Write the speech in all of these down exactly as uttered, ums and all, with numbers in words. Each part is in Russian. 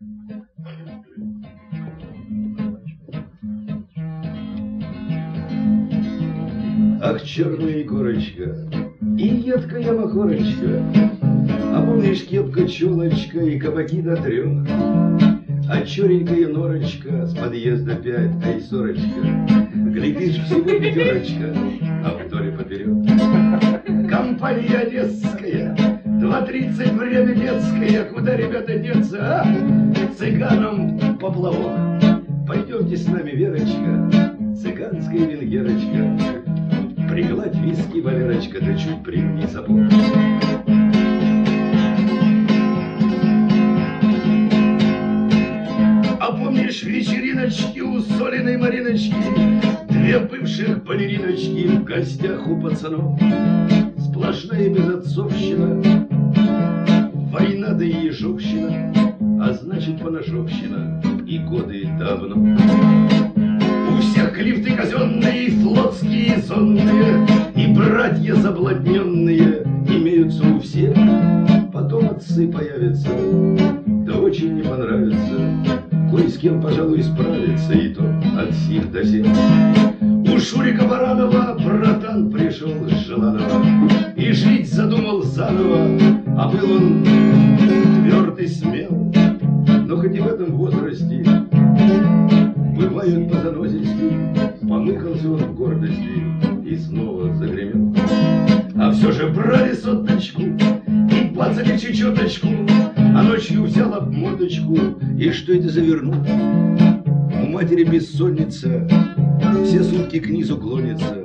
Ах, черная корочка и едкая махорочка, а помнишь кепка-челочка и кабаки до трех, а черненькая норочка с подъезда пять, ай, сорочка, глядишь, всего пятерочка, а вдоль и поперек. Компания одесская, два тридцать, время детское, куда, ребята, деться, а? Цыганам поплавок. Пойдемте с нами, Верочка, цыганская венгерочка, пригладь виски, Валерочка, да чуть примни сапог. А помнишь вечериночки у Соленой Мариночки, две бывших балериночки в гостях у пацанов? Сплошная безотцовщина, война да и ежовщина, а значит поножовщина, и годы давно. У всех лифты казенные, и флотские, и зонные, и братья заблудненные имеются у всех. Потом отцы появятся, да очень не понравится, кое с кем, пожалуй, справится, и то от сих до сих. У Шурика Баранова братан пришел с Желанова и жить задумал заново, а был он тверд и смел, но хоть и в этом возрасте бывают по занозисти, помыкался он в гордости и снова загремел. А все же брали соточку и пацали чечеточку, а ночью взял обмоточку, и что это за вернул? У матери бессонница, все сутки к низу клонится.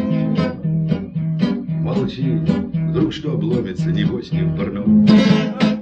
Молчи, вдруг что обломится, небось не в парном.